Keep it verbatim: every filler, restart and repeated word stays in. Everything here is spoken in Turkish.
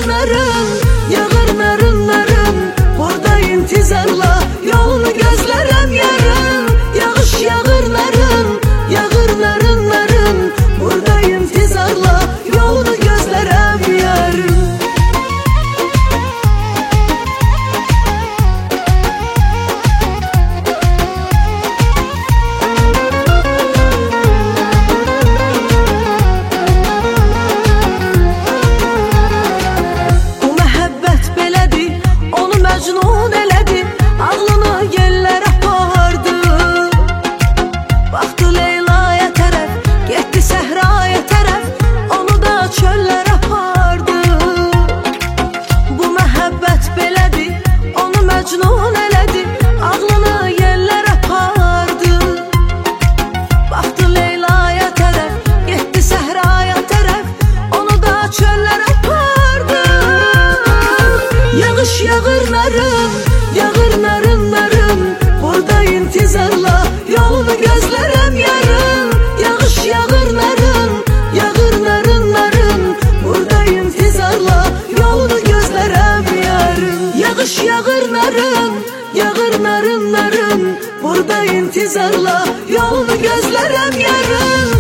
narın, yağır narın narın. Burada intizarla yolunu gözlerem yarın. Yağış yağır narın, yağır narın narın. Burada intizarla yolunu gözlerem yarın. Məcnun elədi, ağlını yellərə apardı. Baxdı Leylaya tərəf, getdi səhraya tərəf, onu da çöllərə apardı. Bu məhəbbət belədir, onu məcnun elədi, ağlını yellərə apardı. Baxdı Leylaya tərəf, getdi səhraya tərəf, onu da çöllərə apardı. Yağış yağır narın, yağır narın narın. Burada intizarla yolunu gözlerem yarın. Yağış yağır narın, yağır narın narın. Burada intizarla yolunu gözlerem yarın. Yağış yağır narın, yağır narın narın. Burada intizarla yolunu gözlerem yarın.